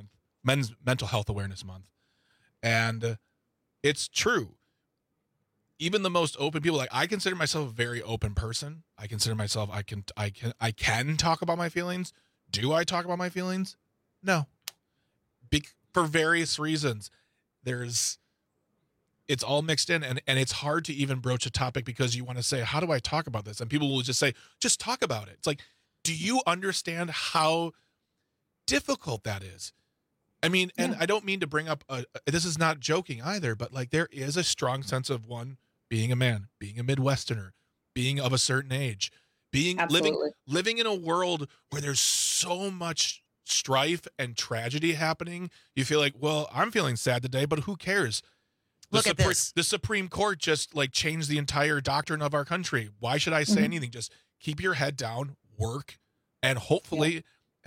Health Awareness Month. And it's true. Even the most open people, like I consider myself a very open person. I consider myself, I can talk about my feelings. Do I talk about my feelings? No. For various reasons. It's all mixed in, and it's hard to even broach a topic because you want to say, how do I talk about this? And people will just say, just talk about it. It's like, do you understand how difficult that is? I mean, and I don't mean to bring up, this is not joking either, but like there is a strong sense of being a man, being a Midwesterner, being of a certain age, living in a world where there's so much strife and tragedy happening. You feel like, well, I'm feeling sad today, but who cares? Look at this. The Supreme Court just like changed the entire doctrine of our country. Why should I say anything? Just keep your head down, work, and hopefully,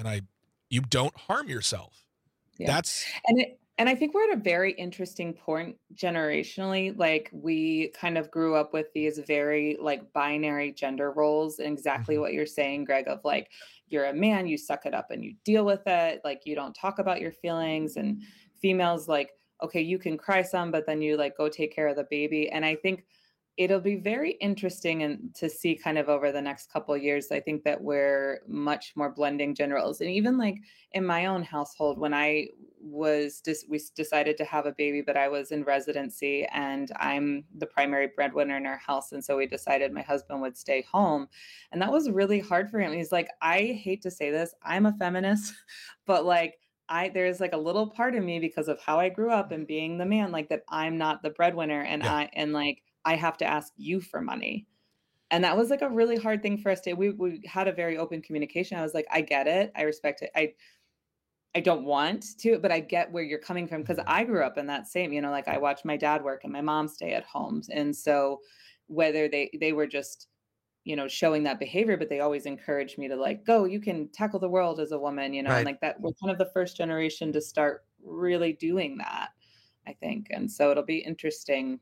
you don't harm yourself. Yeah. And I think we're at a very interesting point generationally. Like we kind of grew up with these very like binary gender roles, and exactly what you're saying, Greg, of like, you're a man, you suck it up and you deal with it. Like you don't talk about your feelings. And females like, okay, you can cry some, but then you like go take care of the baby. And I think it'll be very interesting and to see kind of over the next couple of years. I think that we're much more blending gender roles. And even like in my own household, when we decided to have a baby, but I was in residency and I'm the primary breadwinner in our house. And so we decided my husband would stay home. And that was really hard for him. He's like, I hate to say this, I'm a feminist, but like, there's like a little part of me because of how I grew up and being the man, like that I'm not the breadwinner and I have to ask you for money. And that was like a really hard thing for us to, we had a very open communication. I was like, I get it. I respect it. I don't want to, but I get where you're coming from. Cause I grew up in that same, like I watched my dad work and my mom stay at homes. And so whether they were just, showing that behavior, but they always encouraged me to like, go, you can tackle the world as a woman, right. And like that we're kind of the first generation to start really doing that, I think. And so it'll be interesting,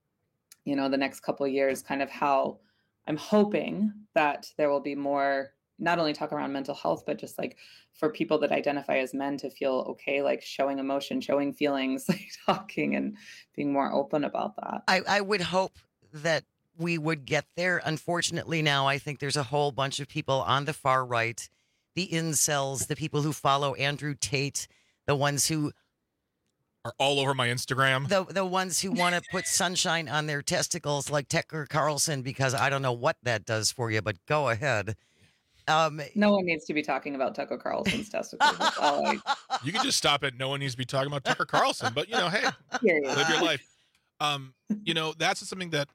the next couple of years, kind of how I'm hoping that there will be more, not only talk around mental health, but just like for people that identify as men to feel okay, like showing emotion, showing feelings, like talking and being more open about that. I would hope that we would get there. Unfortunately, now I think there's a whole bunch of people on the far right, the incels, the people who follow Andrew Tate, the ones who are all over my Instagram. The ones who want to put sunshine on their testicles like Tucker Carlson, because I don't know what that does for you, but go ahead. No one needs to be talking about Tucker Carlson's testicles. That's all You can just stop it. No one needs to be talking about Tucker Carlson, but hey, live your life. That's something that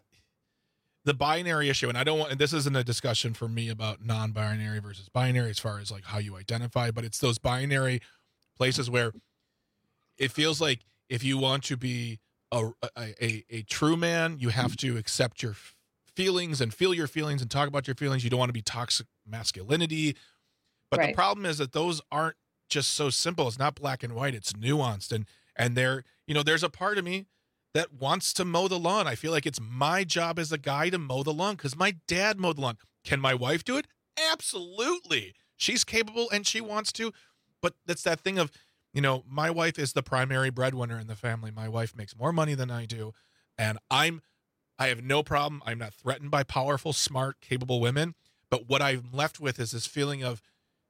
the binary issue, and I don't want, and this isn't a discussion for me about non-binary versus binary as far as like how you identify, but it's those binary places where it feels like if you want to be a true man, you have to accept your feelings and feel your feelings and talk about your feelings. You don't want to be toxic masculinity. But the problem is that those aren't just so simple. It's not black and white. It's nuanced. And there, there's a part of me that wants to mow the lawn. I feel like it's my job as a guy to mow the lawn because my dad mowed the lawn. Can my wife do it? Absolutely. She's capable and she wants to. But that's that thing of, my wife is the primary breadwinner in the family. My wife makes more money than I do. And I have no problem. I'm not threatened by powerful, smart, capable women. But what I'm left with is this feeling of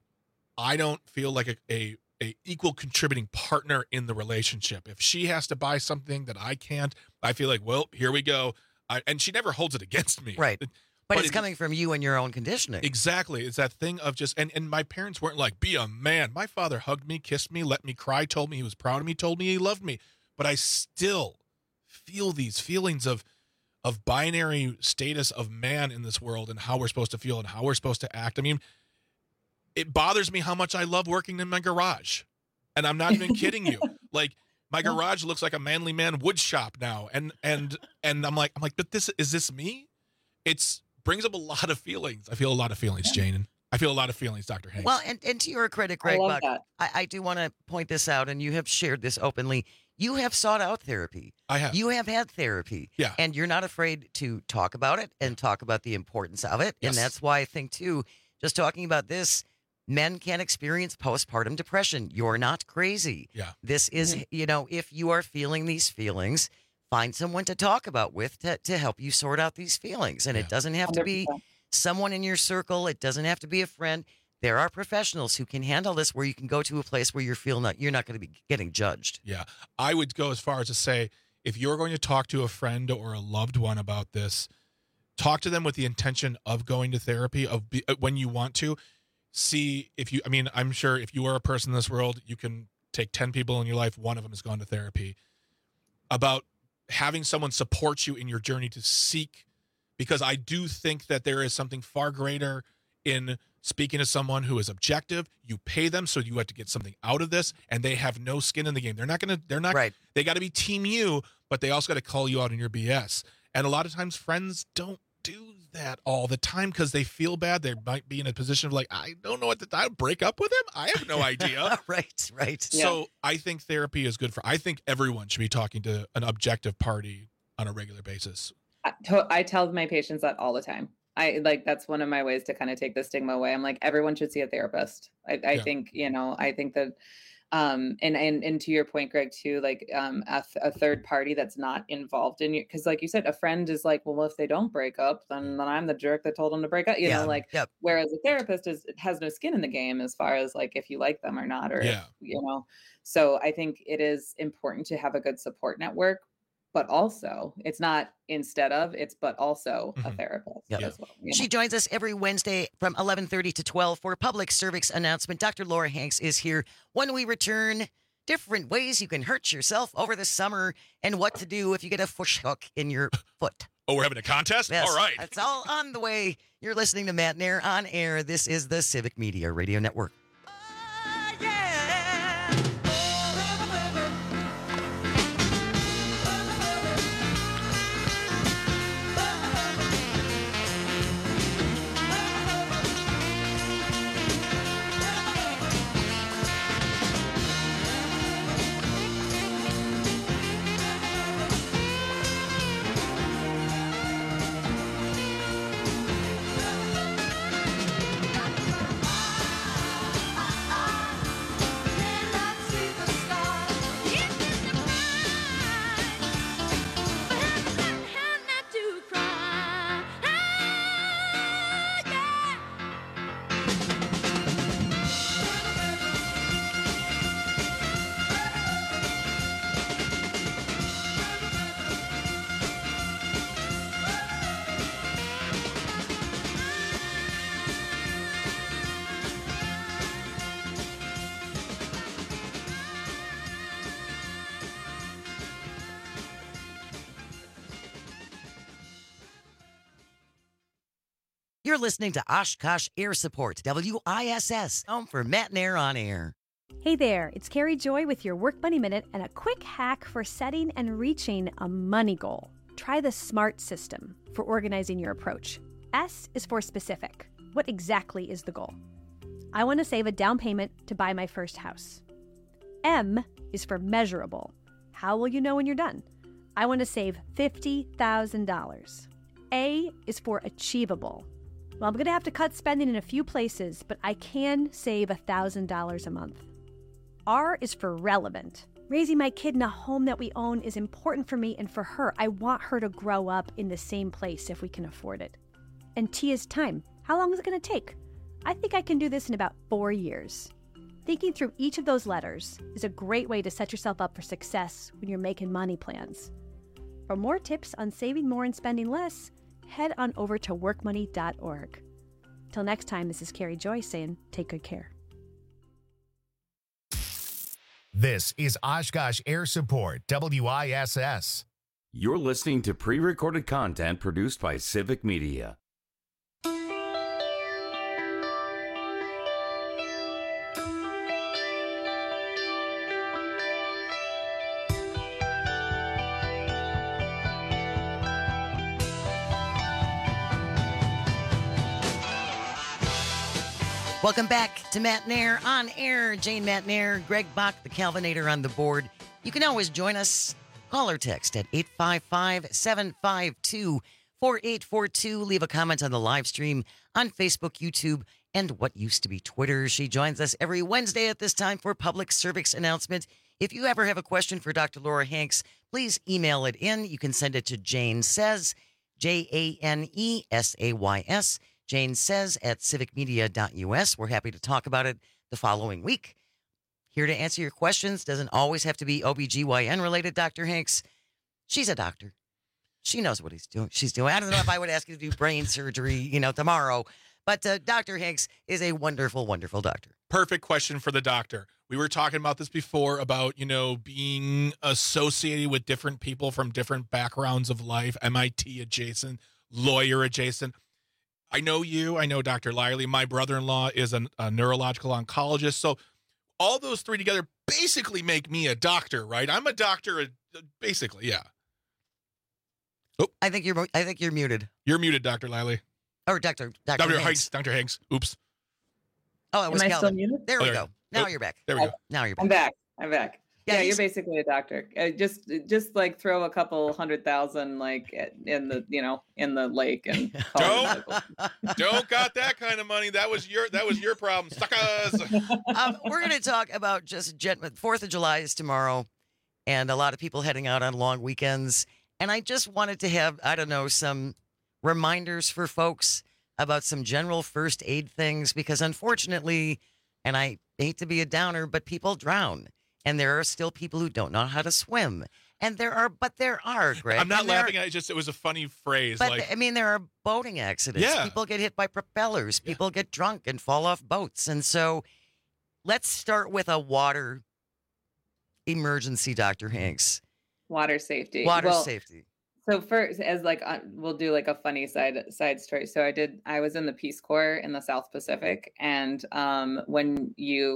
I don't feel like a equal contributing partner in the relationship. If she has to buy something that I can't, I feel like, well, here we go. And she never holds it against me. Right. But it's coming from you and your own conditioning. Exactly. It's that thing of just, and my parents weren't like, be a man. My father hugged me, kissed me, let me cry, told me he was proud of me, told me he loved me. But I still feel these feelings of binary status of man in this world and how we're supposed to feel and how we're supposed to act. I mean, it bothers me how much I love working in my garage. And I'm not even kidding you. Like, my garage looks like a manly man wood shop now. And I'm like, but is this me? It's brings up a lot of feelings. I feel a lot of feelings, Jane. And I feel a lot of feelings, Dr. Hanks. Well, and to your credit, Greg Buck, I do want to point this out, and you have shared this openly. You have sought out therapy. I have. You have had therapy. Yeah. And you're not afraid to talk about it and talk about the importance of it. Yes. And that's why I think, too, just talking about this, men can experience postpartum depression. You're not crazy. Yeah. This is, if you are feeling these feelings, find someone to talk about with to help you sort out these feelings. And it doesn't have to be someone in your circle. It doesn't have to be a friend. There are professionals who can handle this where you can go to a place where you're not going to be getting judged. Yeah. I would go as far as to say, if you're going to talk to a friend or a loved one about this, talk to them with the intention of going to therapy when you want to. See I'm sure if you are a person in this world, you can take 10 people in your life. One of them has gone to therapy. About having someone support you in your journey to seek, because I do think that there is something far greater in speaking to someone who is objective. You pay them, so you have to get something out of this, and they have no skin in the game. They got to be team you, but they also got to call you out on your BS. And a lot of times friends don't do that all the time because they feel bad. They might be in a position of like, I don't know what to break up with him. I have no idea. Right. So I think therapy is good I think everyone should be talking to an objective party on a regular basis. I tell my patients that all the time. That's one of my ways to kind of take the stigma away. I'm like, everyone should see a therapist. I think that, and to your point, Greg, too, like a third party that's not involved in you. Cause like you said, a friend is like, well, if they don't break up, then I'm the jerk that told them to break up, whereas a therapist has no skin in the game as far as like, if you like them or not, or, so I think it is important to have a good support network, but also it's not instead of, but also a therapist as well. She joins us every Wednesday from 11:30 to 12 for a public service announcement. Dr. Laura Hanks is here. When we return, different ways you can hurt yourself over the summer and what to do if you get a fish hook in your foot. Oh, we're having a contest? Yes, all right. That's all on the way. You're listening to Matt Nair on air. This is the Civic Media Radio Network. You're listening to Oshkosh Air Support, WISS, home for Matt Nair on air. Hey there, it's Carrie Joy with your Work Money Minute and a quick hack for setting and reaching a money goal. Try the SMART system for organizing your approach. S is for specific. What exactly is the goal? I want to save a down payment to buy my first house. M is for measurable. How will you know when you're done? I want to save $50,000. A is for achievable. Well, I'm going to have to cut spending in a few places, but I can save $1,000 a month. R is for relevant. Raising my kid in a home that we own is important for me and for her. I want her to grow up in the same place if we can afford it. And T is time. How long is it going to take? I think I can do this in about 4 years. Thinking through each of those letters is a great way to set yourself up for success when you're making money plans. For more tips on saving more and spending less, head on over to workmoney.org. Till next time, this is Carrie Joy saying, take good care. This is Oshkosh Air Support, WISS. You're listening to pre-recorded content produced by Civic Media. Welcome back to Matt Nair on air. Jane Matt Nair, Greg Bach, the Calvinator on the board. You can always join us. Call or text at 855-752-4842. Leave a comment on the live stream on Facebook, YouTube, and what used to be Twitter. She joins us every Wednesday at this time for public service announcement. If you ever have a question for Dr. Laura Hanks, please email it in. You can send it to Jane Says, JANESAYS, Jane Says at civicmedia.us. We're happy to talk about it the following week. Here to answer your questions. Doesn't always have to be OBGYN related, Dr. Hanks. She's a doctor. She knows what she's doing. I don't know if I would ask you to do brain surgery, tomorrow. But Dr. Hanks is a wonderful, wonderful doctor. Perfect question for the doctor. We were talking about this before about, being associated with different people from different backgrounds of life, MIT adjacent, lawyer adjacent. I know you. I know Dr. Liley. My brother-in-law is a neurological oncologist. So all those three together basically make me a doctor, right? I'm a doctor, basically, yeah. Oh, I think you're muted. You're muted, Dr. Liley. Or Dr. Hanks. Dr. Hanks. Oops. Oh, it was Am I Calvin. still muted? There we go. Now you're back. There we go. Now you're back. I'm back. Yeah, you're basically a doctor. Just like throw a couple 100,000 like in the lake and don't got that kind of money. That was your problem, suckers. We're going to talk about just 4th of July is tomorrow, and a lot of people heading out on long weekends. And I just wanted to have some reminders for folks about some general first aid things because unfortunately, and I hate to be a downer, but people drown. And there are still people who don't know how to swim. And there are, Greg. I'm not laughing at it. It was a funny phrase. But there are boating accidents. Yeah. People get hit by propellers. People get drunk and fall off boats. And so let's start with a water emergency, Dr. Hanks. Water safety. Safety. So first, as we'll do like a funny side story. So I was in the Peace Corps in the South Pacific, and I kind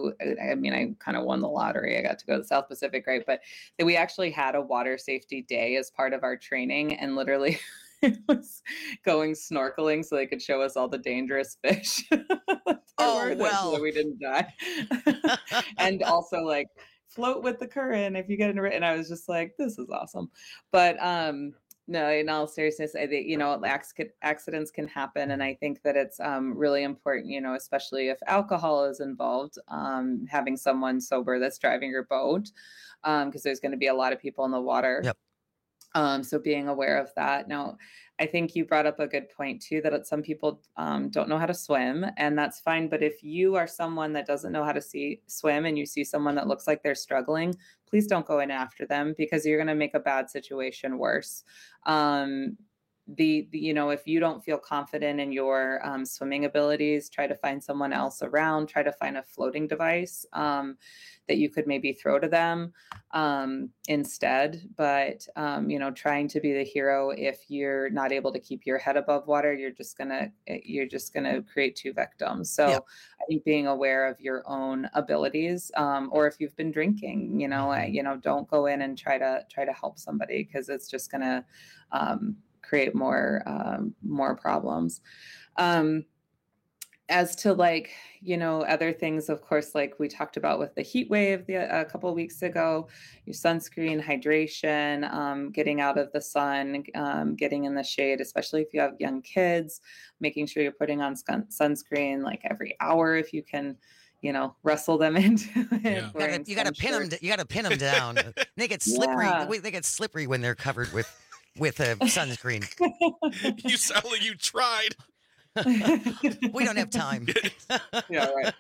of won the lottery. I got to go to the South Pacific, right? But we actually had a water safety day as part of our training, and literally it was going snorkeling so they could show us all the dangerous fish. So that we didn't die, and also float with the current if you get in a. And I was just like, this is awesome, but no, in all seriousness, I think, accidents can happen. And I think that it's really important, especially if alcohol is involved, having someone sober that's driving your boat, because there's going to be a lot of people in the water. Yep. So being aware of that. Now, I think you brought up a good point too, that some people don't know how to swim, and that's fine. But if you are someone that doesn't know how to swim and you see someone that looks like they're struggling, please don't go in after them because you're going to make a bad situation worse. if you don't feel confident in your swimming abilities, try to find someone else around, try to find a floating device that you could maybe throw to them instead. But, trying to be the hero, if you're not able to keep your head above water, you're just going to create two victims. So I think being aware of your own abilities, or if you've been drinking, don't go in and try to help somebody, because it's just going to create more problems. As to other things, of course, like we talked about with the heat wave a couple of weeks ago, your sunscreen, hydration, getting out of the sun, getting in the shade, especially if you have young kids, making sure you're putting on sunscreen like every hour if you can, wrestle them into it. You got to pin them. You got to pin them down. They get slippery. Yeah. They get slippery when they're covered with sunscreen. You sound like you tried. We don't have time. Yeah, right.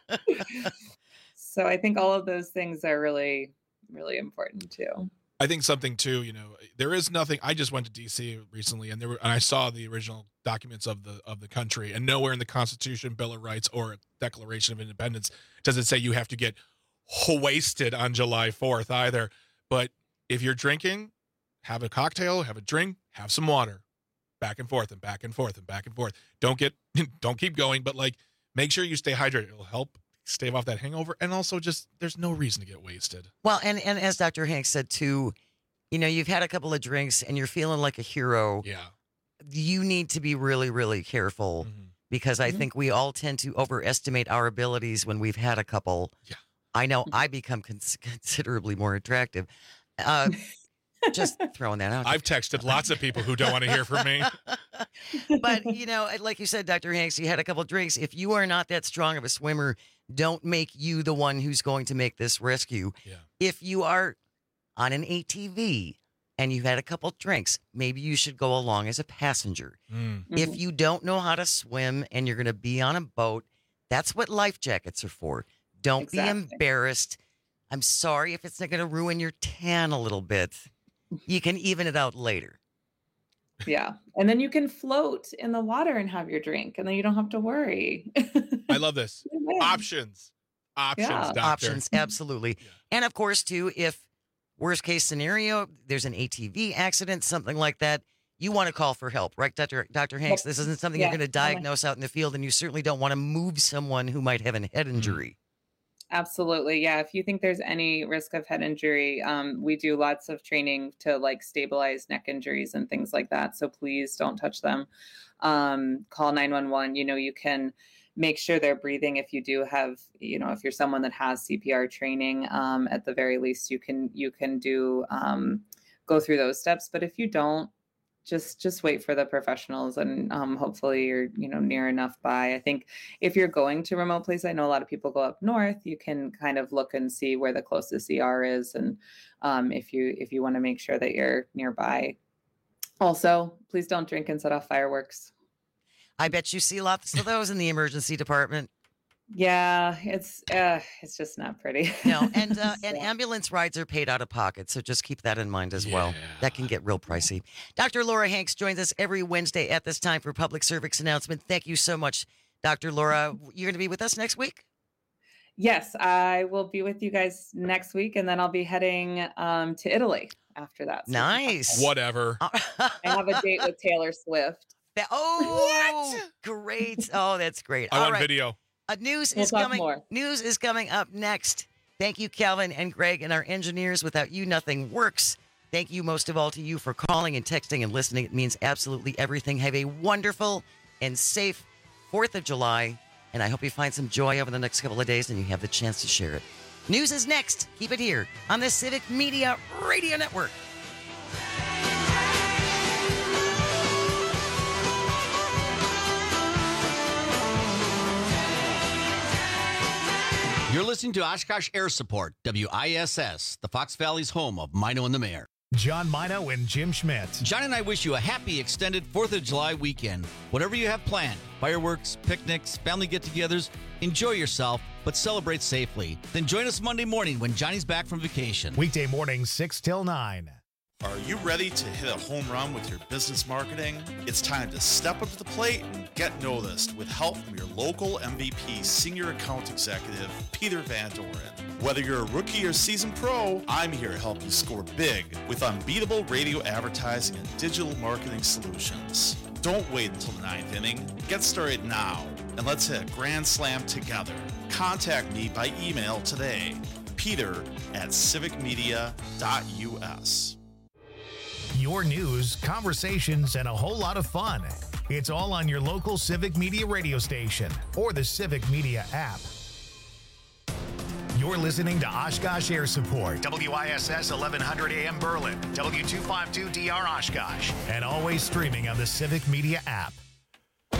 So I think all of those things are really, really important too. I think something too, there is nothing. I just went to DC recently, and I saw the original documents of the country, and nowhere in the Constitution, Bill of Rights, or Declaration of Independence does it say you have to get wasted on July 4th either. But if you're drinking, have a cocktail, have a drink, have some water. Back and forth and back and forth and back and forth. Don't keep going, but make sure you stay hydrated. It'll help stave off that hangover. And also there's no reason to get wasted. Well, and as Dr. Hanks said too, you've had a couple of drinks and you're feeling like a hero. Yeah. You need to be really, really careful because I think we all tend to overestimate our abilities when we've had a couple. Yeah. I know I become considerably more attractive. Just throwing that out. I've texted lots of people who don't want to hear from me. But, like you said, Dr. Hanks, you had a couple of drinks. If you are not that strong of a swimmer, don't make you the one who's going to make this rescue. Yeah. If you are on an ATV and you've had a couple of drinks, maybe you should go along as a passenger. If you don't know how to swim and you're going to be on a boat, that's what life jackets are for. Don't be embarrassed. I'm sorry if it's not going to ruin your tan a little bit. You can even it out later. Yeah. And then you can float in the water and have your drink, and then you don't have to worry. I love this. Options. Doctor. Options, absolutely. Yeah. And of course, too, if worst case scenario, there's an ATV accident, something like that, you want to call for help, right, Dr. Hanks? This isn't something you're going to diagnose out in the field, and you certainly don't want to move someone who might have a head injury. Absolutely. Yeah. If you think there's any risk of head injury, we do lots of training to stabilize neck injuries and things like that. So please don't touch them. Call 911. You can make sure they're breathing. If you do have, if you're someone that has CPR training, at the very least, you can do, go through those steps. But if you don't, just wait for the professionals, and hopefully you're near enough by. I think if you're going to remote places, I know a lot of people go up north, you can kind of look and see where the closest ER is, and if you want to make sure that you're nearby. Also, please don't drink and set off fireworks. I bet you see lots of those in the emergency department. Yeah, it's just not pretty. No, and ambulance rides are paid out of pocket, so just keep that in mind as well. That can get real pricey. Dr. Laura Hanks joins us every Wednesday at this time for public service announcement. Thank you so much, Dr. Laura. You're going to be with us next week? Yes, I will be with you guys next week, and then I'll be heading to Italy after that. So nice. Whatever. I have a date with Taylor Swift. What? Great. Oh, that's great. I want video. News is coming up next. Thank you, Calvin and Greg, and our engineers. Without you, nothing works. Thank you most of all to you for calling and texting and listening. It means absolutely everything. Have a wonderful and safe 4th of July, and I hope you find some joy over the next couple of days and you have the chance to share it. News is next. Keep it here on the Civic Media Radio Network. You're listening to Oshkosh Air Support, WISS, the Fox Valley's home of Mino and the Mayor. John Mino and Jim Schmidt. John and I wish you a happy extended 4th of July weekend. Whatever you have planned, fireworks, picnics, family get-togethers, enjoy yourself, but celebrate safely. Then join us Monday morning when Johnny's back from vacation. Weekday mornings 6 till 9. Are you ready to hit a home run with your business marketing? It's time to step up to the plate and get noticed with help from your local MVP Senior Account Executive, Peter Van Doren. Whether you're a rookie or seasoned pro, I'm here to help you score big with unbeatable radio advertising and digital marketing solutions. Don't wait until the ninth inning. Get started now, and let's hit a grand slam together. Contact me by email today, peter@civicmedia.us. Your news, conversations, and a whole lot of fun. It's all on your local Civic Media radio station or the Civic Media app. You're listening to Oshkosh Air Support, WISS 1100 AM Berlin, W252DR Oshkosh, and always streaming on the Civic Media app.